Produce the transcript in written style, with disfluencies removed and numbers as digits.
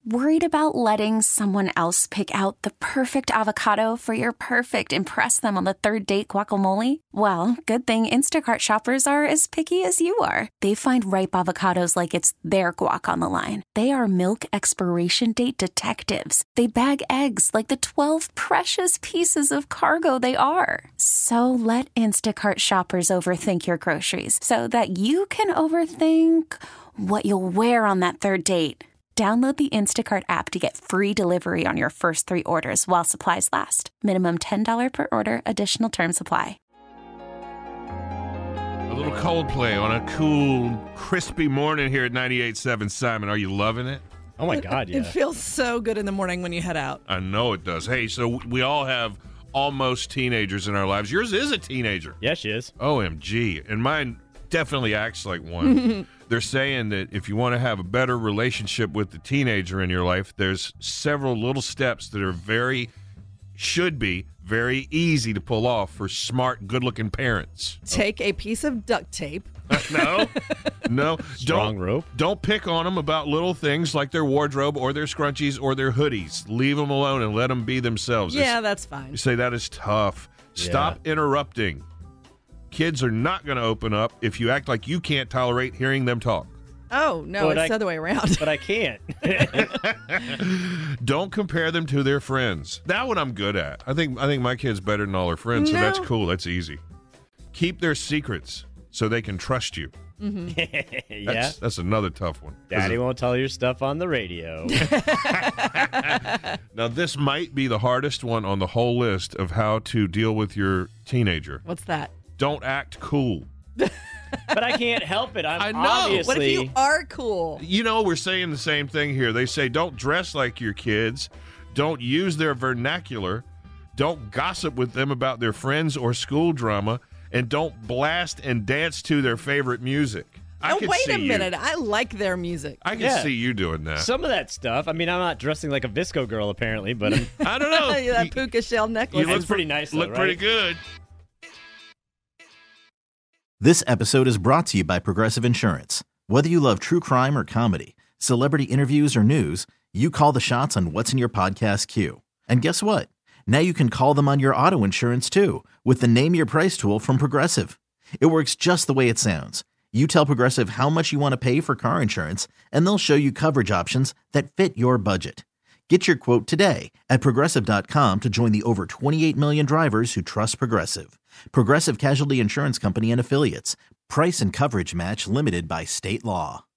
Worried about letting someone else pick out the perfect avocado for your perfect impress them on the third date guacamole? Well, good thing Instacart shoppers are as picky as you are. They find ripe avocados like it's their guac on the line. They are milk expiration date detectives. They bag eggs like the 12 precious pieces of cargo they are. So let Instacart shoppers overthink your groceries so that you can overthink what you'll wear on that third date. Download the Instacart app to get free delivery on your first 3 orders while supplies last. Minimum $10 per order. Additional terms apply. A little Coldplay on a cool, crispy morning here at 98.7. Simon, are you loving it? Oh, my God, yeah. It feels so good in the morning when you head out. I know it does. Hey, so we all have almost teenagers in our lives. Yours is a teenager. Yeah, she is. OMG. And mine definitely acts like one. They're saying that if you want to have a better relationship with the teenager in your life, there's several little steps that are should be very easy to pull off for smart, good-looking parents. Take a piece of duct tape. No. Strong rope. Don't pick on them about little things like their wardrobe or their scrunchies or their hoodies. Leave them alone and let them be themselves. Yeah, that's fine. You say that is tough. Stop interrupting. Kids are not going to open up if you act like you can't tolerate hearing them talk. Oh, no, it's the other way around. But I can't. Don't compare them to their friends. That one I'm good at. I think my kid's better than all her friends, so that's cool. That's easy. Keep their secrets so they can trust you. Mm-hmm. Yeah. That's another tough one. Daddy won't tell your stuff on the radio. Now, this might be the hardest one on the whole list of how to deal with your teenager. What's that? Don't act cool. But I can't help it. I know. Obviously. What if you are cool? You know, we're saying the same thing here. They say don't dress like your kids. Don't use their vernacular. Don't gossip with them about their friends or school drama. And don't blast and dance to their favorite music. Wait a minute. I like their music. I can see you doing that. Some of that stuff. I mean, I'm not dressing like a Visco girl, apparently, but I don't know. That puka shell necklace. You look pretty nice, though, Look right? pretty good. This episode is brought to you by Progressive Insurance. Whether you love true crime or comedy, celebrity interviews or news, you call the shots on what's in your podcast queue. And guess what? Now you can call them on your auto insurance too with the Name Your Price tool from Progressive. It works just the way it sounds. You tell Progressive how much you want to pay for car insurance, and they'll show you coverage options that fit your budget. Get your quote today at Progressive.com to join the over 28 million drivers who trust Progressive. Progressive Casualty Insurance Company and Affiliates. Price and coverage match limited by state law.